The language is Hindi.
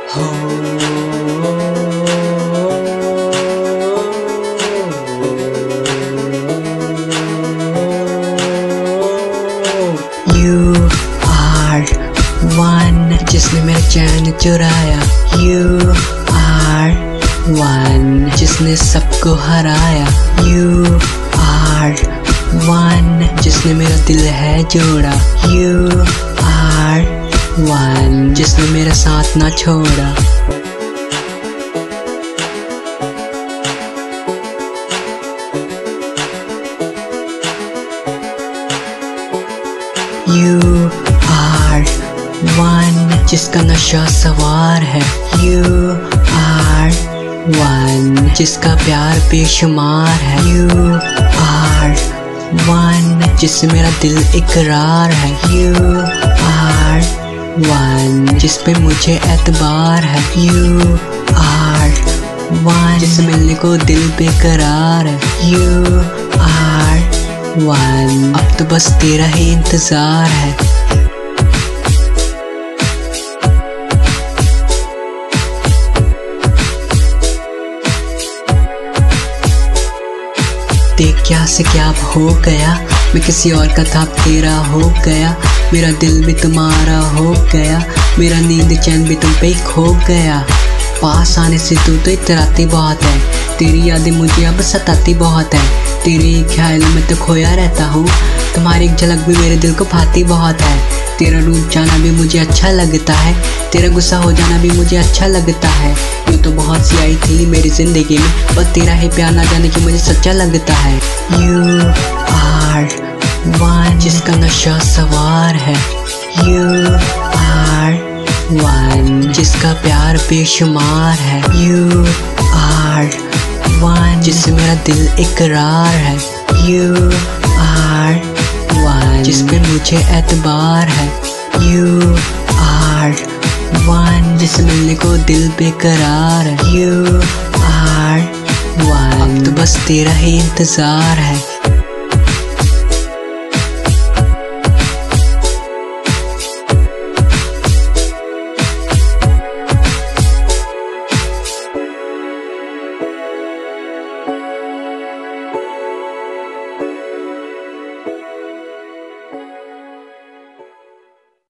You are one जिसने मेरा चैन चुराया। You are one जिसने सबको हराया। You are one जिसने मेरा दिल है जोड़ा। You are one जिसने मेरा साथ ना छोड़ा। You are one जिसका नशा सवार है। You are one जिसका प्यार बेशुमार है। You are one जिससे मेरा दिल इकरार है। You are one जिस पे मुझे एतबार है। You are one जिससे मिलने को दिल बेकरार है। You are one अब तो बस तेरा ही इंतजार है। देख क्या से क्या हो गया, मैं किसी और का था तेरा हो गया। मेरा दिल भी तुम्हारा हो गया, मेरा नींद चैन भी तुम पे खो गया। पास आने से तू तो इतराती बहुत है, तेरी यादें मुझे अब सताती बहुत है। तेरे ख्यालों में तो खोया रहता हूँ, तुम्हारी एक झलक भी मेरे दिल को भाती बहुत है। तेरा रूप जाना भी मुझे अच्छा लगता है, तेरा गुस्सा हो जाना भी मुझे अच्छा लगता है। यूँ तो बहुत सी आई थी मेरी जिंदगी में, पर तेरा ही प्यार ना जाने की मुझे सच्चा लगता है। You are one जिसका नशा सवार है। You are one जिसका प्यार बेशुमार है। You are one जिससे मेरा दिल इकरार है। You are one जिस पे मुझे एतबार है। You are one जिससे मिलने को दिल बेकरार है। You are one अब तो बस तेरा ही इंतजार है।